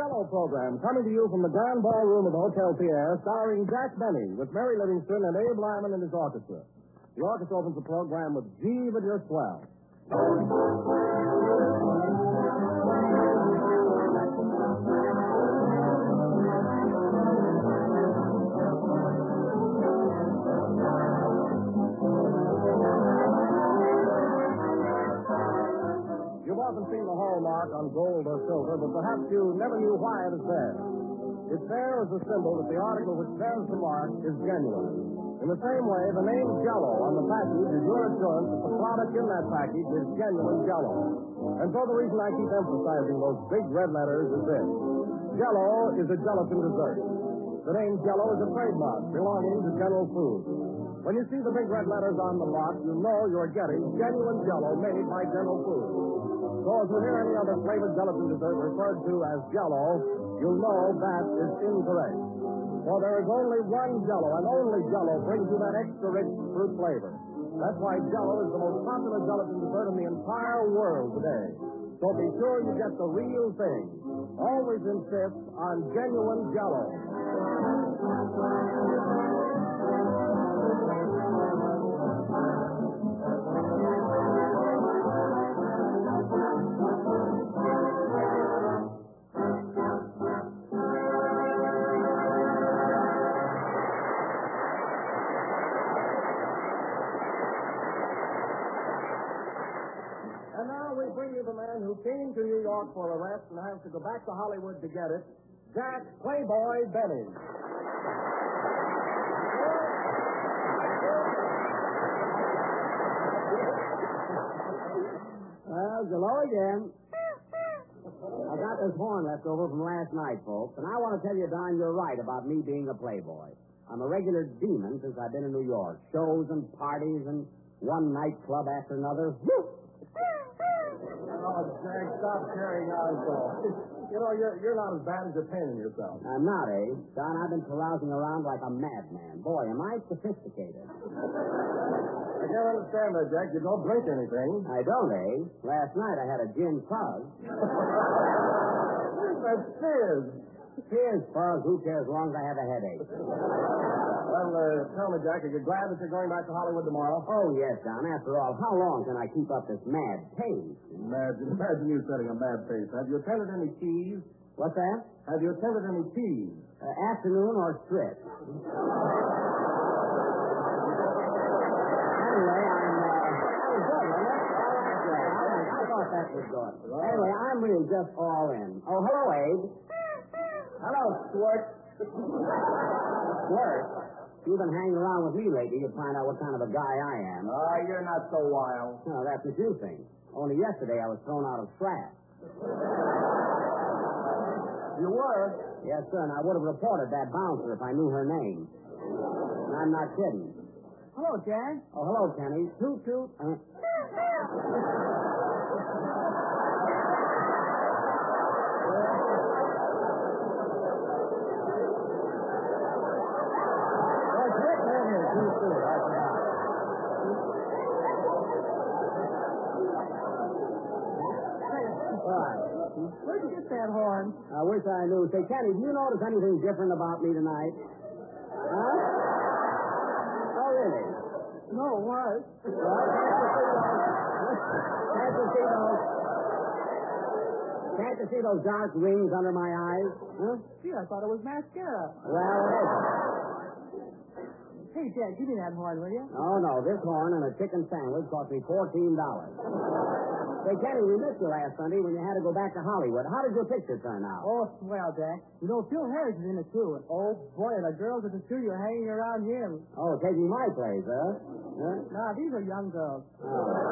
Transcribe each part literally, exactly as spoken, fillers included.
Jello program coming to you from the Grand Ballroom of the Hotel Pierre, starring Jack Benny with Mary Livingston and Abe Lyman and his orchestra. The orchestra opens the program with Gee, But You're Swell. You've often seen the hallmark on gold or silver, but perhaps you never knew why it is there. It's there as a symbol that the article which bears the mark is genuine. In the same way, the name Jello on the package is your assurance that the product in that package is genuine Jello. And so the reason I keep emphasizing those big red letters is this. Jello is a gelatin dessert. The name Jello is a trademark belonging to General Foods. When you see the big red letters on the box, you know you're getting genuine Jello made by General Foods. So if you hear any other flavored gelatin dessert referred to as Jello, you know that is incorrect. For there is only one Jello, and only Jello brings you that extra rich fruit flavor. That's why Jello is the most popular gelatin dessert in the entire world today. So be sure you get the real thing. Always insist on genuine Jello. The man who came to New York for a rest and has to go back to Hollywood to get it, Jack Playboy Benny. Well, hello again. I got this horn left over from last night, folks, and I want to tell you, Don, you're right about me being a playboy. I'm a regular demon since I've been in New York. Shows and parties and one nightclub after another. Woo! Oh, Jack, stop carrying on, so. You know, you're, you're not as bad as you're painting yourself. I'm not, eh? Don, I've been carousing around like a madman. Boy, am I sophisticated. I can't understand that, Jack. You don't drink anything. I don't, eh? Last night I had a gin fuzz. That's fizz. Fizz, fuzz, who cares as long as I have a headache? Well, uh, tell me, Jack, are you glad that you're going back to Hollywood tomorrow? Oh, yes, Don. After all, how long can I keep up this mad pace? Imagine, imagine you setting a mad pace. Have you attended any teas? What's that? Have you attended any teas? Uh, afternoon or strip? Anyway, I'm, uh, that was good, wasn't it? All right, good. I thought that was good. Well, anyway, I'm really just all in. Oh, hello, Abe. Hello, Squirt. Squirt? You've been hanging around with me lately. You'll find out what kind of a guy I am. Ah, uh, you're not so wild. No, that's what you think. Only yesterday I was thrown out of frat. You were? Yes, sir, and I would have reported that bouncer if I knew her name. And I'm not kidding. Hello, Jack. Oh, hello, Kenny. Toot, toot. Uh... Where'd you get that horn? I wish I knew. Say, Kenny, do you notice anything different about me tonight? Huh? Oh, really? No, what? Well, can't you see those? Can't you see those dark rings under my eyes? Huh? Gee, I thought it was mascara. Well, it isn't. Hey, Jack, give me that horn, will you? Oh, no. This horn and a chicken sandwich cost me fourteen dollars. Say, Kenny, we missed you last Sunday when you had to go back to Hollywood. How did your picture turn out? Oh, swell, Jack. You know, Phil Harris is in it, too. Oh, boy, and the girls at the studio hanging around him. Oh, taking my place, huh? huh? Nah, these are young girls. Oh.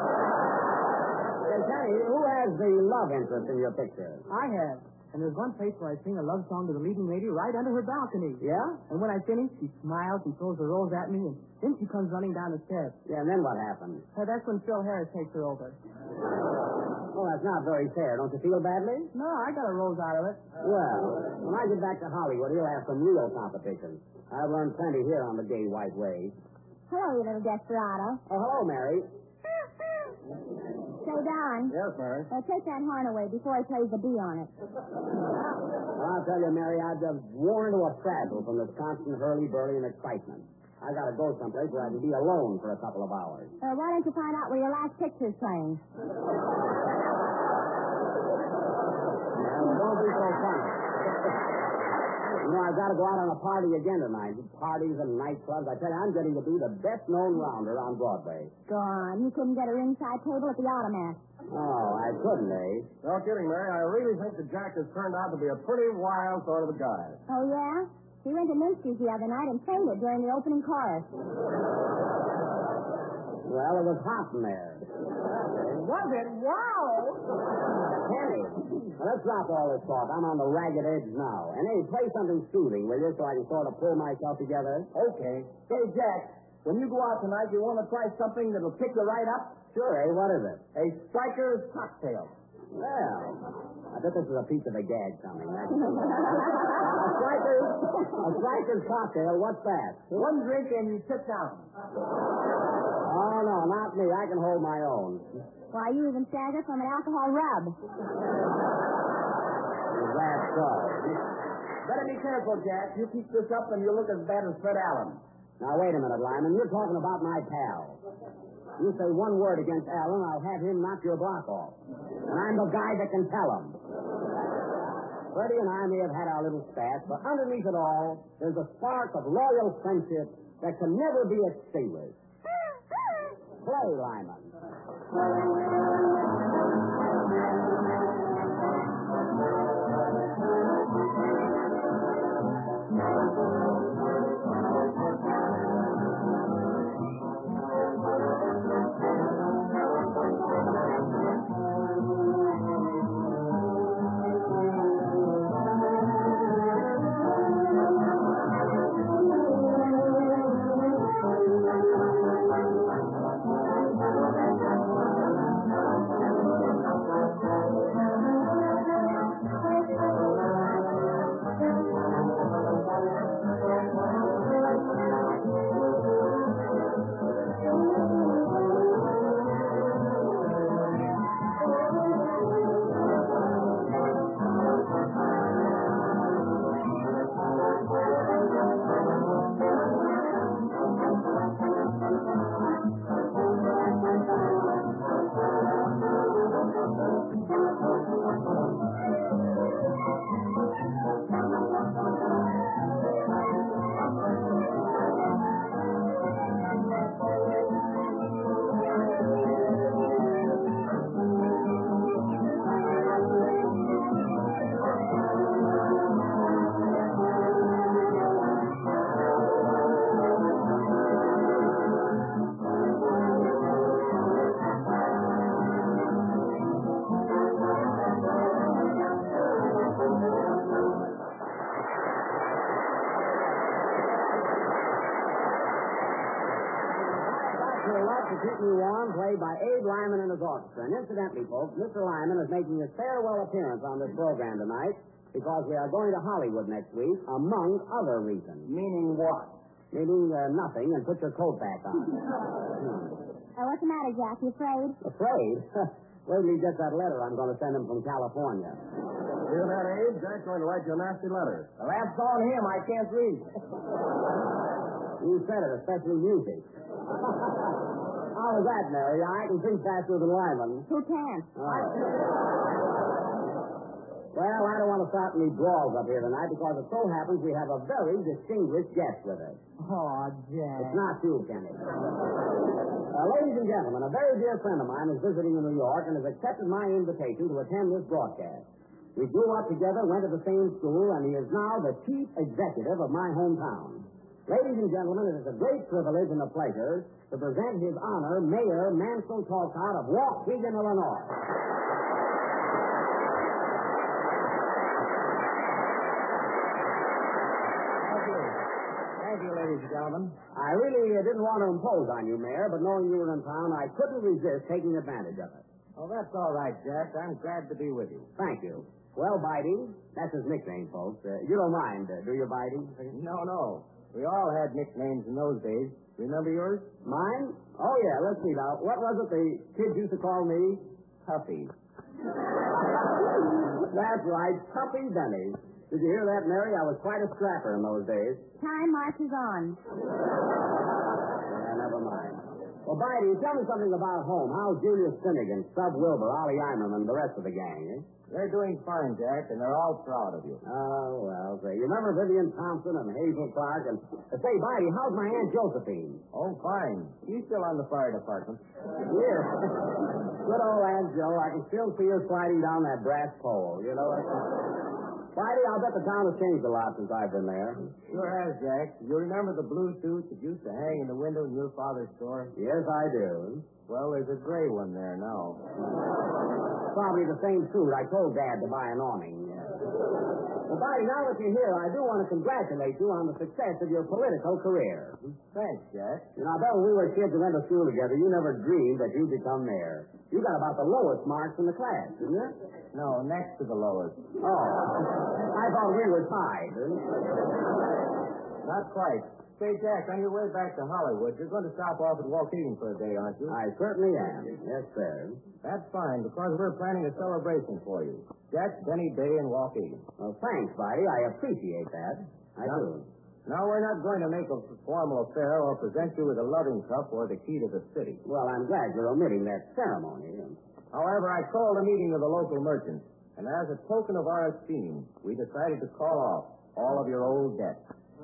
Say, Kenny, who has the love interest in your picture? I have. And there's one place where I sing a love song to the leading lady right under her balcony. Yeah? And when I finish, she smiles and throws the rose at me, and then she comes running down the steps. Yeah, and then what happens? Uh, that's when Phil Harris takes her over. Oh, that's not very fair. Don't you feel badly? No, I got a rose out of it. Well, when I get back to Hollywood, he'll have some real competition. I've learned plenty here on the gay white way. Hello, you little desperado. Oh, hello, Mary. Say, Don. Yes, Mary. Uh, take that horn away before he plays the bee on it. All I'll tell you, Mary, I've just worn into a frazzle from this constant hurly-burly and excitement. I gotta go someplace where I can be alone for a couple of hours. Uh, why don't you find out where your last picture's playing? Well, don't be so funny. You know, I've got to go out on a party again tonight. Parties and nightclubs. I tell you, I'm getting to be the best-known rounder on Broadway. Go on. You couldn't get a ringside table at the Automat. Oh, I couldn't, eh? No kidding, Mary. I really think that Jack has turned out to be a pretty wild sort of a guy. Oh, yeah? He went to Minsty's the other night and fainted during the opening chorus. Well, it was hot in there. Was it? Wow! Kenny, well, let's drop all this talk. I'm on the ragged edge now. And, hey, play something soothing, will you, so I can sort of pull myself together? Okay. Say, Jack, when you go out tonight, you want to try something that'll pick you right up? Sure, eh? What is it? A striker's cocktail. Well, I bet this is a piece of a gag coming. That's... a striker's, a striker's cocktail, what's that? One drink and you sit down. Oh, no, not me. I can hold my own. Why, you even stagger from an alcohol rub. Is that so? Better be careful, Jack. You keep this up and you'll look as bad as Fred Allen. Now, wait a minute, Lyman. You're talking about my pal. You say one word against Allen, I'll have him knock your block off. And I'm the guy that can tell him. Freddie and I may have had our little spat, but underneath it all, there's a spark of loyal friendship that can never be extinguished. Play, Lyman. Keep Me Warm, played by Abe Lyman and his orchestra. And incidentally, folks, Mister Lyman is making his farewell appearance on this program tonight because we are going to Hollywood next week, among other reasons. Meaning what? Meaning uh, nothing, and put your coat back on. Uh, what's the matter, Jack? You afraid? Afraid? Wait till he gets that letter I'm going to send him from California. Hear that, Abe? Jack's going to write you a nasty letter. Well, that's on him. I can't read. You said it, especially music. How was that, Mary? I can think faster than Lyman. Who can't? Oh. Well, I don't want to start any brawls up here tonight because it so happens we have a very distinguished guest with us. Oh, Jack. It's not you, Kenny. Uh, ladies and gentlemen, a very dear friend of mine is visiting in New York and has accepted my invitation to attend this broadcast. We grew up together, went to the same school, and he is now the chief executive of my hometown. Ladies and gentlemen, it is a great privilege and a pleasure to present His Honor, Mayor Mansell Talcott of Waukegan, Illinois. Thank you. Thank you, ladies and gentlemen. I really uh, didn't want to impose on you, Mayor, but knowing you were in town, I couldn't resist taking advantage of it. Oh, that's all right, Jack. I'm glad to be with you. Thank you. Well, Bitey, that's his nickname, folks. Uh, you don't mind, uh, do you, Bitey? No, no. We all had nicknames in those days. Remember yours? Mine? Oh, yeah, let's see now. What was it the kids used to call me? Tuffy. That's right, Tuffy Benny. Did you hear that, Mary? I was quite a scrapper in those days. Time marches on. Yeah, never mind. Well, Bidey, tell me something about home. How's Julius Finnegan, Stub Wilbur, Ollie Eimerman, and the rest of the gang, eh? They're doing fine, Jack, and they're all proud of you. Oh, well, say, you remember Vivian Thompson and Hazel Clark? And uh, say, Bidey, how's my Aunt Josephine? Oh, fine. She's still on the fire department. Yeah. Good old Aunt Joe. I can still see her sliding down that brass pole, you know? Bidey, I'll bet the town has changed a lot since I've been there. Sure has, Jack. You remember the blue suit that used to hang in the window in your father's store? Yes, I do. Well, there's a gray one there now. Probably the same suit. I told Dad to buy an awning. Well, Bidey, now that you're here, I do want to congratulate you on the success of your political career. Thanks, Jack. You know, I bet when we were kids and went to school together, you never dreamed that you'd become mayor. You got about the lowest marks in the class, didn't you? No, next to the lowest. Oh. I thought we were tied. Not quite. Say, Jack, on your way back to Hollywood, you're going to stop off at Waukegan for a day, aren't you? I certainly am. Yes, sir. That's fine, because we're planning a celebration for you. Jack Benny Day in Waukegan. Well, thanks, Bidey. I appreciate that. I do. Now, we're not going to make a formal affair or present you with a loving cup or the key to the city. Well, I'm glad you're omitting that ceremony. However, I called a meeting of the local merchants, and as a token of our esteem, we decided to call off all of your old debts.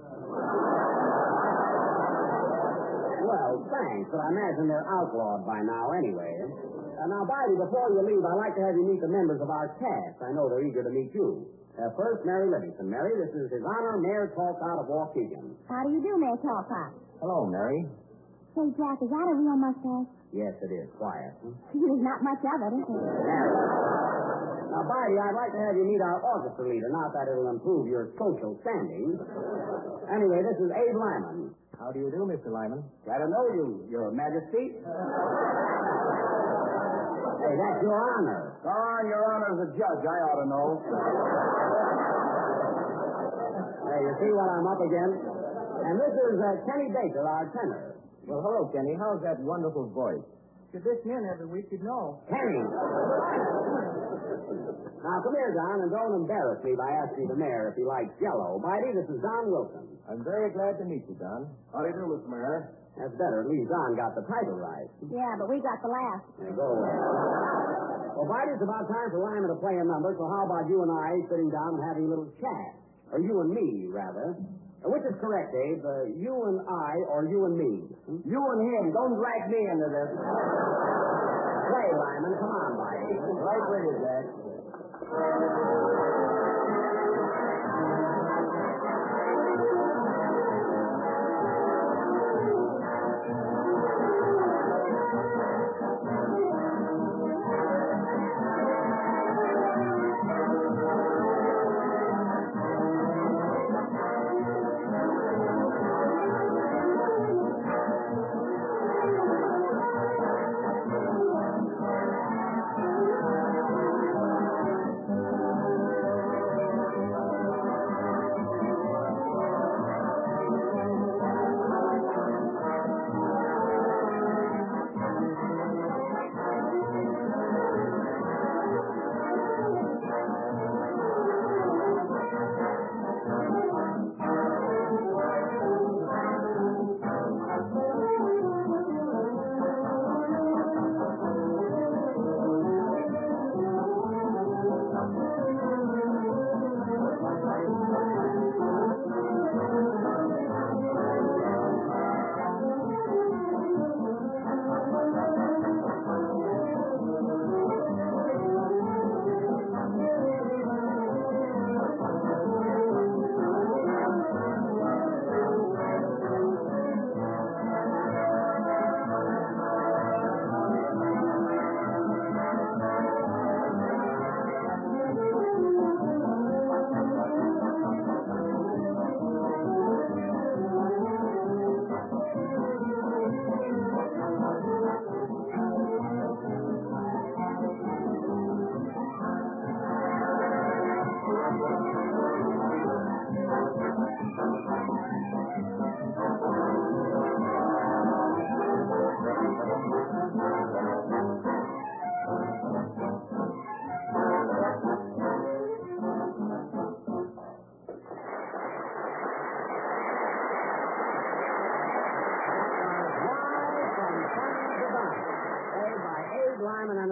Well, thanks, but I imagine they're outlawed by now anyway. Uh, now, Bidey, before you leave, I'd like to have you meet the members of our cast. I know they're eager to meet you. Uh, first, Mary Livingston. Mary, this is His Honor Mayor Talcott of Waukegan. How do you do, Mayor Talcott? Hello, Mary. Say, Jack, is that a real mustache? Yes, it is. Quiet. Hmm? There's not much of it, is there? Mary. Now, Bidey, I'd like to have you meet our orchestra leader. Not that it'll improve your social standing. Anyway, this is Abe Lyman. How do you do, Mister Lyman? Glad to know you, Your Majesty. Hey, that's Your Honor. Go on, Your Honor, as a judge, I ought to know. Hey, you see what I'm up against? And this is uh, Kenny Baker, our tenor. Well, hello, Kenny. How's that wonderful voice? If this in every week, you'd know. Kenny! Now, come here, Don, and don't embarrass me by asking the mayor if he likes Jell-O. Bidey, this is Don Wilson. I'm very glad to meet you, Don. How do you do, Mister Mayor? That's better. At least Don got the title right. Yeah, but we got the laugh. Now, go away. Well, Bidey, it's about time for Lyman to play a number, so how about you and I sitting down and having a little chat? Or you and me, rather. Uh, which is correct, Abe? Uh, you and I or you and me? Hmm? You and him. Don't drag me into this. Play, Lyman. Come on, Bidey. Right with you, Jack.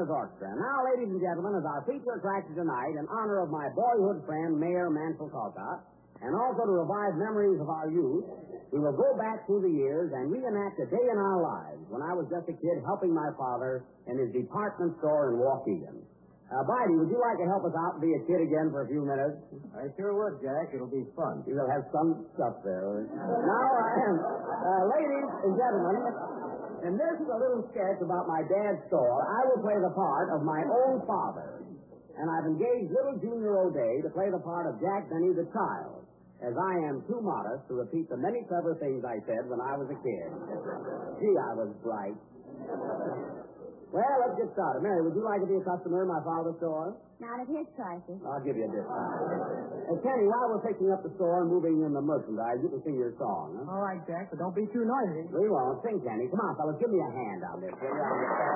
Diners Orchestra. And now, ladies and gentlemen, as our feature attraction tonight, in honor of my boyhood friend, Mayor Mansell Colcott, and also to revive memories of our youth, we will go back through the years and reenact a day in our lives when I was just a kid helping my father in his department store in Waukegan. Uh, Bidey, would you like to help us out and be a kid again for a few minutes? I sure would, Jack. It'll be fun. You will have some stuff there. Now, uh, uh, ladies and gentlemen, and this is a little sketch about my dad's store. I will play the part of my own father. And I've engaged little Junior O'Day to play the part of Jack Benny the child, as I am too modest to repeat the many clever things I said when I was a kid. Gee, I was bright. Well, let's get started. Mary, would you like to be a customer in my father's store? Not at his prices. I'll give you a discount. Hey, Kenny, while we're fixing up the store and moving in the merchandise, you can sing your song, huh? All right, Jack, but don't be too noisy. We won't. Sing, Kenny. Come on, fellas. Give me a hand on this. Will you?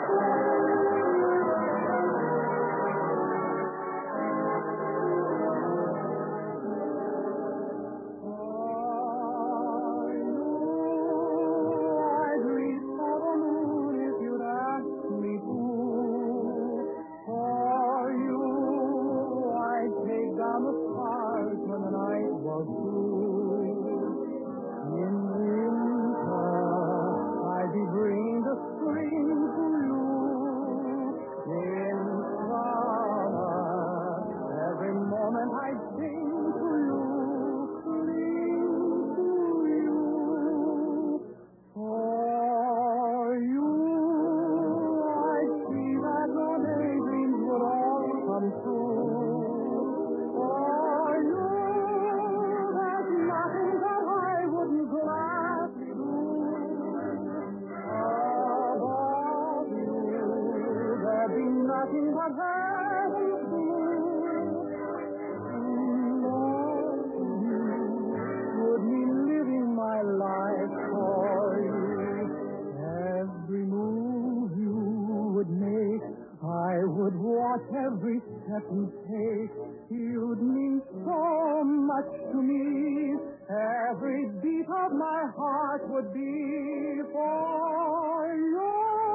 Every step you take, you'd mean so much to me. Every beat of my heart would be for you.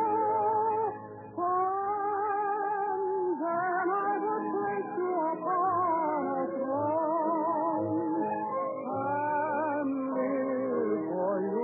And then I would place you upon a throne and live for you.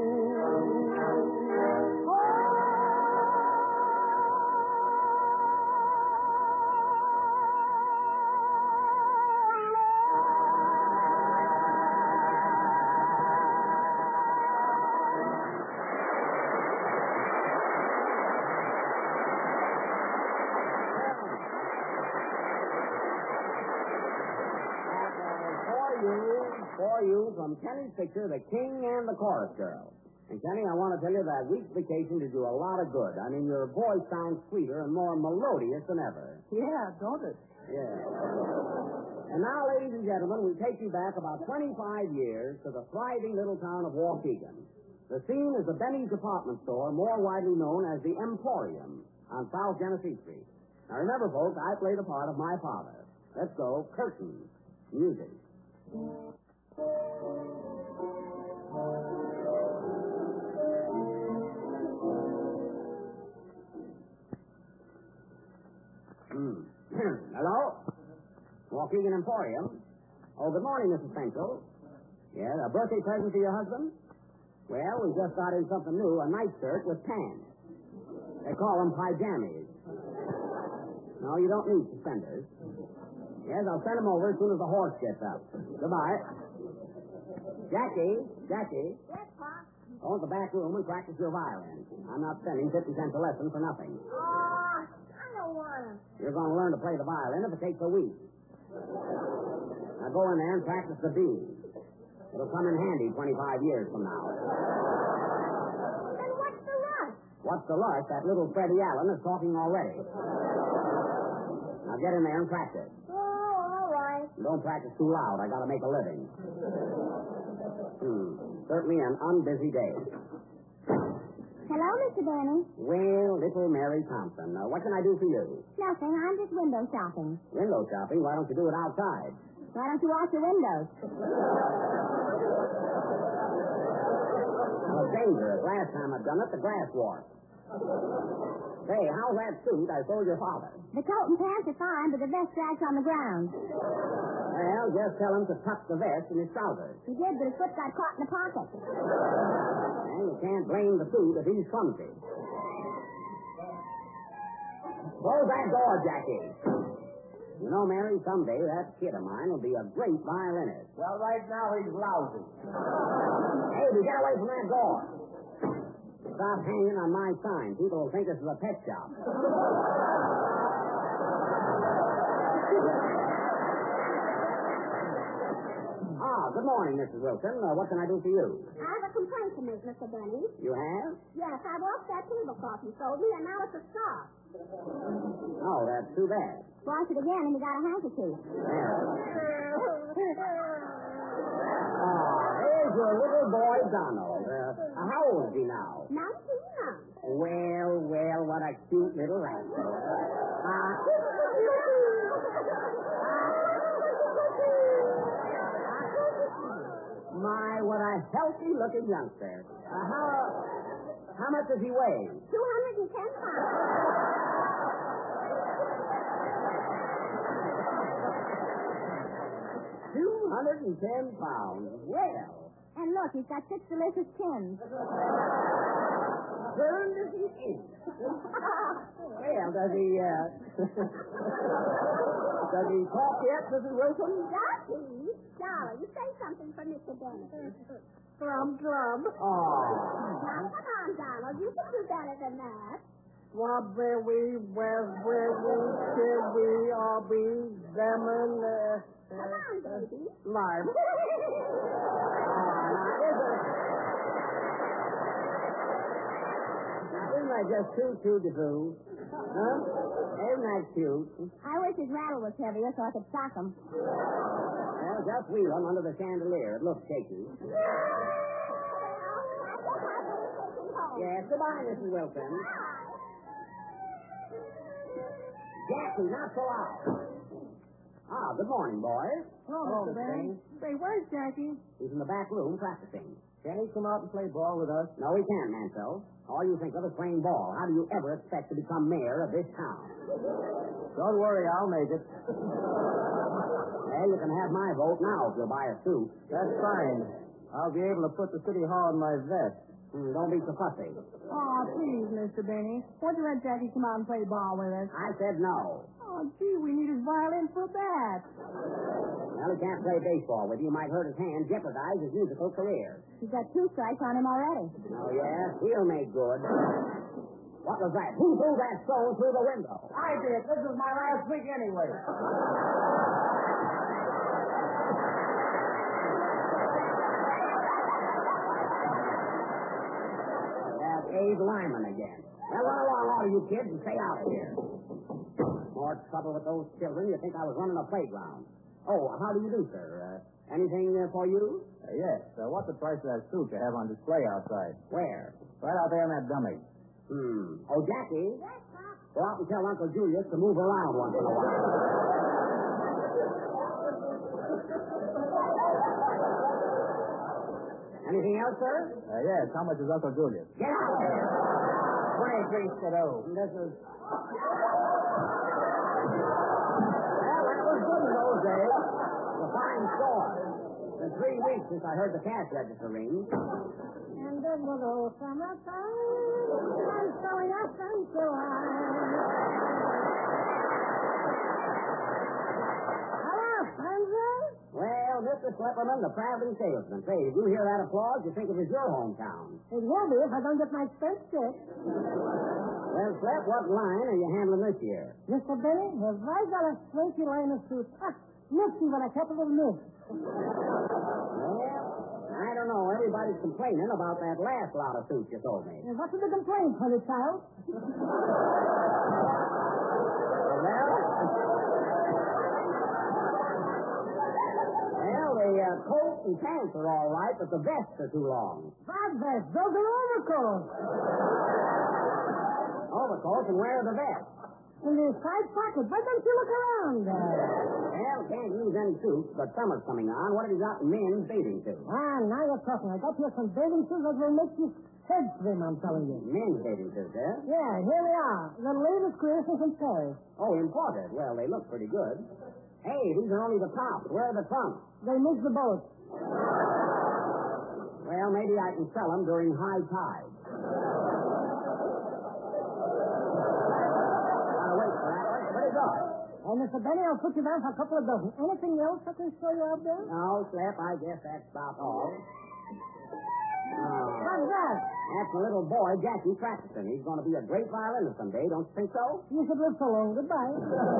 For you, from Kenny's picture, The King and the Chorus Girl. And, Kenny, I want to tell you that week's vacation did you a lot of good. I mean, your voice sounds sweeter and more melodious than ever. Yeah, don't it? Yeah. And now, ladies and gentlemen, we take you back about twenty-five years to the thriving little town of Waukegan. The scene is the Benny's department store, more widely known as the Emporium, on South Genesee Street. Now, remember, folks, I play the part of my father. Let's go. Curtains. Music. Hmm. Hello? Waukegan Emporium. Oh, good morning, Missus Pencil. Yeah, a birthday present to your husband? Well, we just got in something new, a night shirt with pants. They call them pajamas. No, you don't need suspenders. Yes, I'll send them over as soon as the horse gets up. Goodbye. Jackie, Jackie. Yes, Pop? Go to the back room and practice your violin. I'm not spending fifty cents a lesson for nothing. Oh, I don't want to. You're going to learn to play the violin if it takes a week. Now go in there and practice the B. It'll come in handy twenty-five years from now. Then what's the rush? What's the rush? That little Freddie Allen is talking already. Now get in there and practice. Oh, all right. Don't practice too loud. I got to make a living. Hmm. Certainly an unbusy day. Hello, Mister Benny. Well, little Mary Thompson. Uh, what can I do for you? Nothing. I'm just window shopping. Window shopping? Why don't you do it outside? Why don't you wash your windows? Well, it's dangerous. Last time I've done it, the grass warped. Say, how's that suit I sold your father? The coat and pants are fine, but the vest drags on the ground. Well, just tell him to tuck the vest in his trousers. He did, but his foot got caught in the pocket. And you can't blame the suit if he's clumsy. Close that door, Jackie. You know, Mary, someday that kid of mine will be a great violinist. Well, right now he's lousy. Hey, you get away from that door. Stop hanging on my sign. People will think this is a pet shop. Ah, good morning, Missus Wilson. Uh, what can I do for you? I have a complaint to make, Mister Benny. You have? Yes, I washed that tablecloth you sold me, and now it's a sock. Oh, that's too bad. Wash it again, and you got a handkerchief. Well. Ah, there's your little boy, Donald. Uh, how old is he now? Nineteen months. Well, well, what a cute little rascal. Uh, my, what a healthy-looking youngster. Uh, how, how much does he weigh? Two hundred and ten pounds. Two hundred and ten pounds. Well. And look, he's got six delicious chins. Turned as he is. Well, does he, uh... does he talk yet, Missus Wilson? Does he? Dolly, you say something for Mister Bennett. Drum, drum. Oh. Now, come on, Donald. You can do better than that. Strawberry, raspberry, cherry, auberry, lemon, uh, Come on, baby. lime. Isn't that just too, too diffuse? Huh? Isn't that cute? I wish his rattle was heavier so I could sock him. Well, just wheel him under the chandelier. It looks shaky. Yes, goodbye, Missus Wilson. Jackie, not so loud. Ah, good morning, boys. Hello, Mister Benny. Say, where's Jackie? He's in the back room practicing. Can he come out and play ball with us? No, he can't, Mansell. All you think of is playing ball. How do you ever expect to become mayor of this town? Don't worry, I'll make it. Well, you can have my vote now if you'll buy a suit. That's fine. I'll be able to put the city hall in my vest. Mm, don't be so fussy. Oh, please, Mister Benny. Won't you let Jackie come out and play ball with us? I said no. Oh, gee, we need his violin for that. Well, he can't play baseball with you. He might hurt his hand, jeopardize his musical career. He's got two strikes on him already. Oh, yeah? He'll make good. What was that? Who threw that stone through the window? I did. This is my last week anyway. That's Abe Lyman again. Well, run along, all of you kids, and stay out of here. More trouble with those children. You think I was running a playground. Oh, how do you do, sir? Uh, anything uh, for you? Uh, yes. Uh, what's the price of that suit you have on display outside? Where? Right out there in that dummy. Hmm. Oh, Jackie, Yes, Pop. go out and tell Uncle Julius to move around once in a while. Anything else, sir? Uh, yes. How much is Uncle Julius? Get out of here. Twenty-three Skidoo. This is... Well, that was good in those days. A fine store. It's been three weeks since I heard the cash register ring. And the little summertime, I'm showing up until I... Hello, Spencer. Well, Mister Schlepperman, the traveling salesman. Say, did you hear that applause? You think it was your hometown. It will be if I don't get my skirt stitched. Well, Slep, what line are you handling this year? Mister Benny, have I got a swanky line of suit? Ah, nifty when I capital miss. Well, I don't know. Everybody's complaining about that last lot of suits you sold me. What's the complaint, honey child? Well, well, the uh, coat and pants are all right, but the vests are too long. Five vests. Those are overcoats. Overcoats, and where are the vests? In the side pocket. Why don't you look around? Uh... Well, can't use any suits, but summer's coming on. What have you got in men's bathing suits? Ah, now you're talking. I got here some bathing suits that will make you Head swim, I'm telling you. Men's bathing suits, eh? Yeah, here we are. The latest creation from Paris. Oh, imported. Well, they look pretty good. Hey, these are only the tops. Where are the trunks? They missed the boat. Well, maybe I can sell them during high tide. Gotta wait for that. Where'd it go? Oh, Mister Benny, I'll put you down for a couple of dozen. Anything else I can show you out there? No, Slip, I guess that's about all. Oh, How's that? that's a little boy, Jackie Claxton. He's going to be a great violinist someday, don't you think so? You should live so long. Goodbye.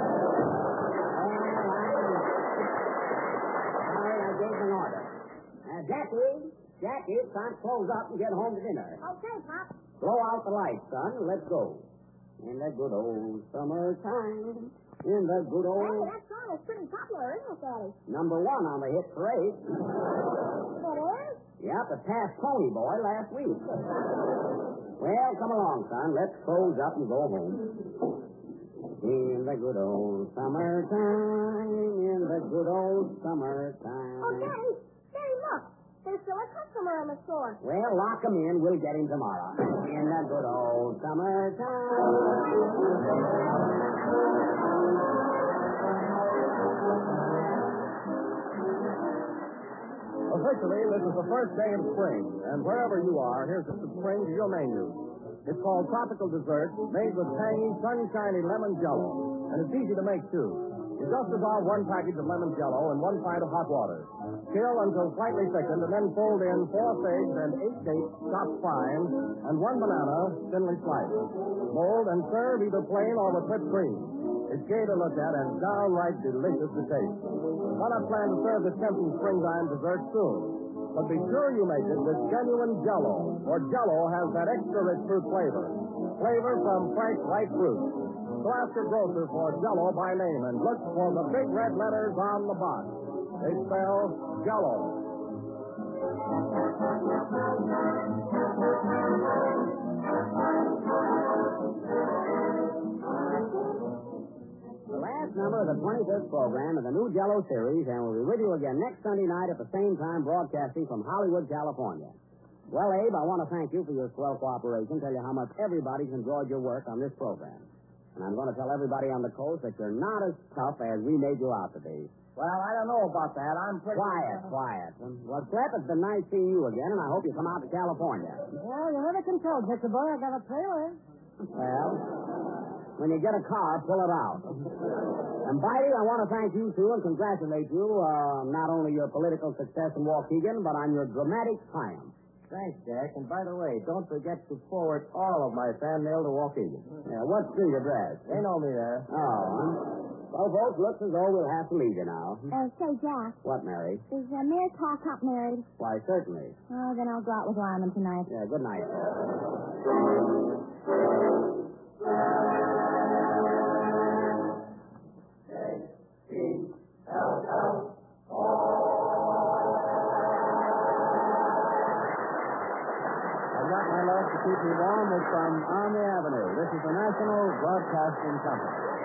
Sorry, I gave an order. Uh, Jackie, Jackie, it's time to close up and get home to dinner. Okay, Pop. Blow out the lights, son, and let's go. In the good old summertime, in the good Hey, old... that song is pretty popular, isn't it, Daddy? Number one on the hit parade. It is? Yep, it passed Pony Boy last week. Well, come along, son. Let's close up and go home. In the good old summertime, in the good old summertime. Oh, Daddy, Daddy, look. There's still a customer in the store. Well, lock him in. We'll get him tomorrow. In the good old summertime. Officially, this is the first day of spring, and wherever you are, here's some spring to your menu. It's called Tropical Dessert, made with tangy, sunshiny lemon jello, and it's easy to make, too. You just dissolve one package of lemon jello in one pint of hot water. Chill until slightly thickened, and then fold in four figs and eight dates chopped fine, and one banana thinly sliced. Mold and serve either plain or with whipped cream. It's gay to look at and downright delicious to taste. Let us plan to serve this tempting springtime dessert soon. But be sure you make it with genuine Jell-O, for Jell-O has that extra rich fruit flavor. Flavor from fresh, ripe fruit. So ask your grocer for Jell-O by name and look for the big red letters on the box. They spell Jell-O. The last number of the twenty-fifth program of the new Jell-O series, and we'll be with you again next Sunday night at the same time, broadcasting from Hollywood, California. Well, Abe, I want to thank you for your swell cooperation, tell you how much everybody's enjoyed your work on this program. And I'm going to tell everybody on the coast that you're not as tough as we made you out to be. Well, I don't know about that. I'm pretty... Quiet, quiet. Well, Slip, it's been nice seeing you again, and I hope you come out to California. Well, you never can tell, Victor Boy. I got a trailer. Well, when you get a car, pull it out. And, Bitey, I want to thank you, too, and congratulate you on uh, not only your political success in Waukegan, but on your dramatic triumph. Thanks, Jack. And by the way, don't forget to forward all of my fan mail to Waukegan. Yeah, what street address? They know me there. Oh, huh? Well, folks, looks as though we'll have to leave you now. Uh, say, Jack, What, Mary? is uh, Mayor Talcott married? Why, certainly. Oh, then I'll go out with Lyman tonight. Yeah, good night. My love to keep me warm was from On the Avenue. This is the National Broadcasting Company.